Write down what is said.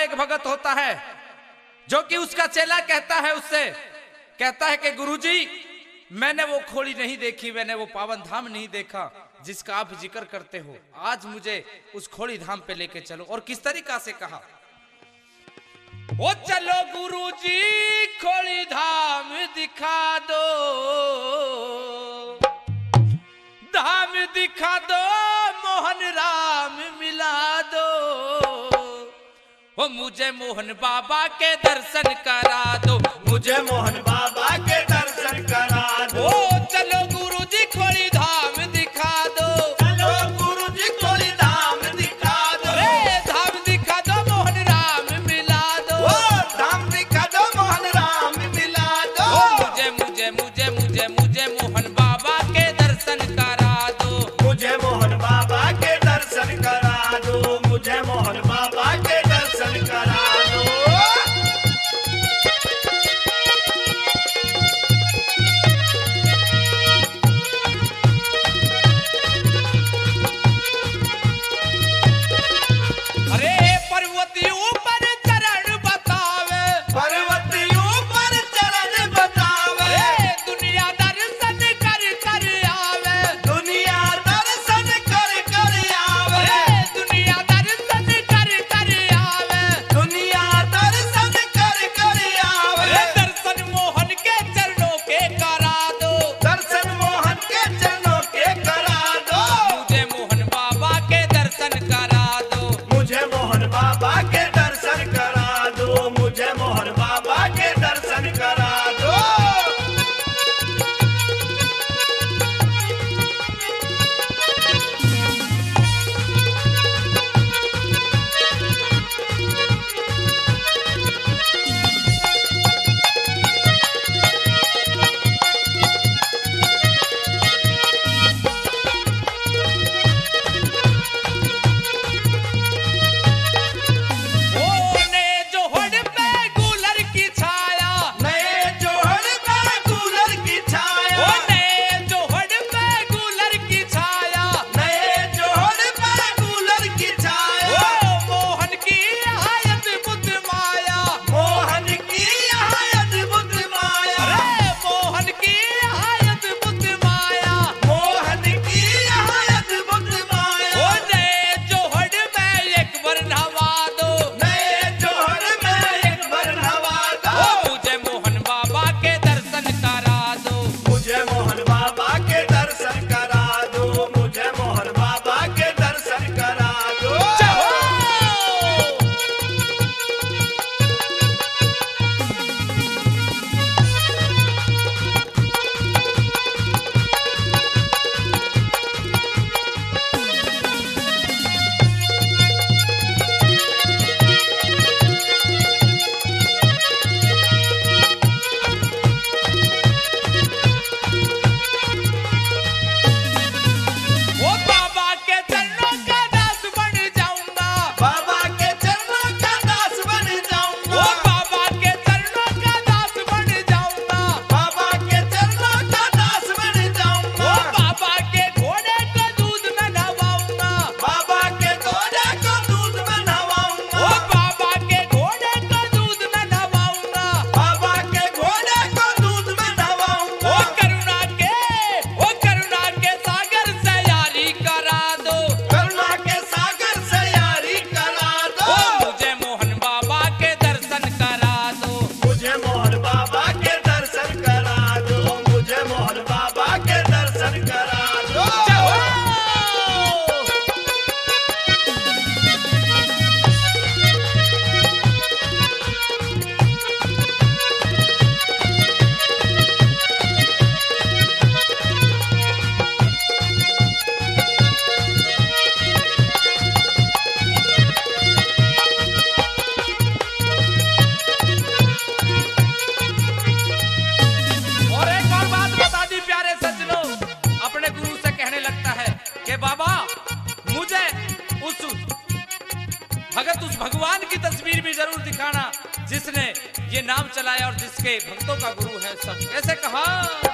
एक भगत होता है जो कि उसका चेला कहता है उससे, कहता है कि गुरुजी मैंने वो खोड़ी नहीं देखी, मैंने वो पावन धाम नहीं देखा जिसका आप जिक्र करते हो, आज मुझे उस खोड़ी धाम पे लेके चलो। और किस तरीका से कहा, ओ चलो गुरुजी खोड़ी धाम दिखा दो, धाम दिखा दो, मोहन राम मिला दो, ओ मुझे मोहन बाबा के दर्शन करा दो, मुझे मोहन बाबा के दर्शन करा दो। ओ चलो गुरुजी खोड़ी धाम दिखा दो, चलो गुरुजी खोड़ी धाम दिखा दो, अरे धाम दिखा दो, मोहन राम मिला दो, ओ धाम दिखा दो, मोहन राम मिला दो। ओ मुझे मुझे मुझे मुझे मुझे मोहन बाबा के दर्शन करा दो, मुझे मोहन बाबा के दर्शन करा दो, मुझे मोहन बाबा के दर्शन करा दो। अरे पर्वती ऊपर चरण बतावे, पर्वती ऊपर चरण बतावे, अरे दुनिया दर्शन कर कर आवे, दुनिया दर्शन कर कर आवे, अरे दुनिया दर्शन कर कर आवे, दुनिया दर्शन कर कर आवे। अरे दर्शन मोहन के चरणों के करा दो, दर्शन मोहन के चरणों के करा दो, मुझे मोहन बाबा के दर्शन करा दो, मुझे मोहन बाबा के दर्शन करा दो, मुझे मोहन बाबा के दर्शन करा दो। ओ ने जो हड़ पे गुलर की छाया, नए जोहर पे कूलर की छाया, ओ ने जो हड़ पे गुलर की छाया, नए जोहर पे कूलर की छाया, ओ मोहन की आयत बुद्ध माया, मोहन की यहाँ अद्भुत माया, अरे मोहन की आयत बुद्ध माया, मोहन की यहाँ अद्भुत माया। ओ ने जो हड़ में एक बार नवा दो, नए जोहर में एक बार नवा दो, ओ मुझे मोहन बाबा के दर्शन करा दो, मुझे मोहन बाबा के दर्शन करा दो, मुझे मोहन बाबा के दर्शन करा दो। चहो। ओ बाबा के चरणों का दास बन जाऊंगा, बाबा के चरणों का दास बन जाऊंगा, ओ बाबा के चरणों का दास बन जाऊंगा, बाबा के चरणों का दास बन ओ जाऊंगा, बाबा के घोड़े को दूध में नवाऊंगा, बाबा के घोड़े को दूध में ओ नवाऊंगा, बाबा के घोड़े को दूध में नवाऊंगा, बाबा के घोड़े को दूध में नवाऊंगा। ओ करुणा के सागर से यारी करा दो, करुणा के सागर से यारी करा दो, ओ मुझे मोहन बाबा के दर्शन करा दो, मुझे मोहन बाबा के दर्शन करा दो, मुझे मोहन बाबा के दर्शन करा दो। चहो। और एक और बात बता दी प्यारे सज्जनों, अपने गुरु से कहने लगता है कि बाबा मुझे उस भगत उस भगवान की तस्वीर भी जरूर दिखाना जिसने ये नाम चलाया और जिसके भक्तों का गुरु है सब। ऐसे कहा